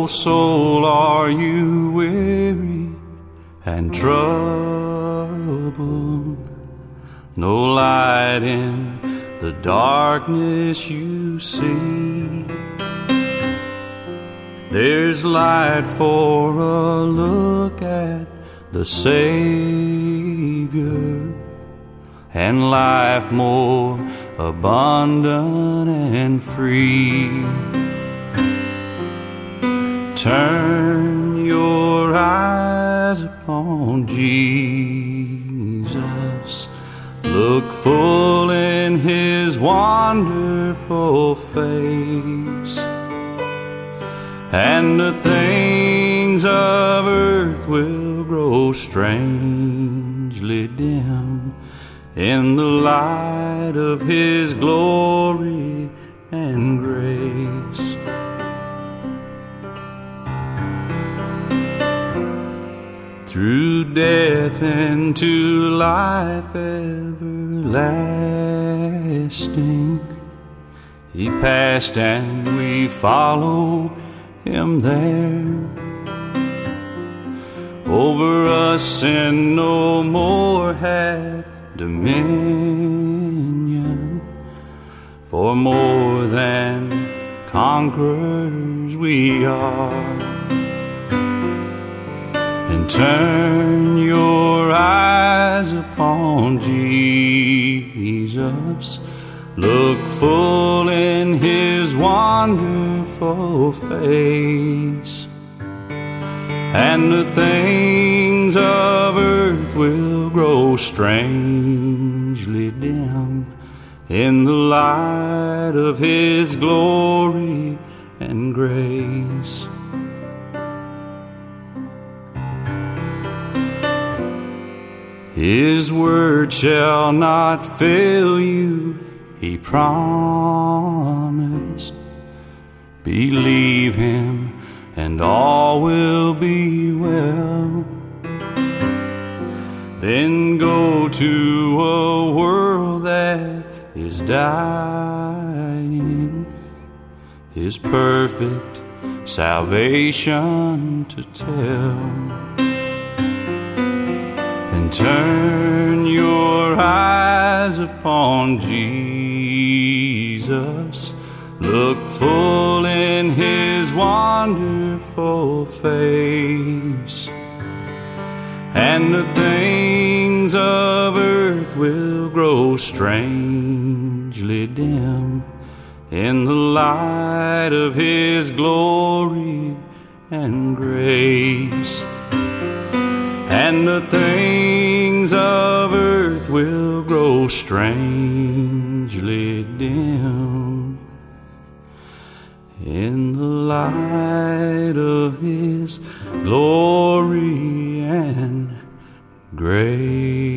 soul, are you weary and troubled? No light in the darkness you see. There's light for a look at the Savior, and life more abundant and free. Turn your eyes upon Jesus. Look full in His wonderful face, and the things of earth will grow strangely dim in the light of His glory and grace. Through death into life everlasting, He passed and we follow Him there. Over us sin no more hath dominion, for more than conquerors we are. And turn your eyes upon Jesus. Look full in His wonderful face, and the things of earth will grow strangely dim in the light of His glory and grace. His word shall not fail you, He promised. Believe Him and all will be well. Then go to a world that is dying, His perfect salvation to tell. And turn your eyes upon Jesus. Look full in His wonderful face, and the things of earth will grow strangely dim in the light of His glory and grace. And the things of earth will grow strangely dim in the light of His glory and grace.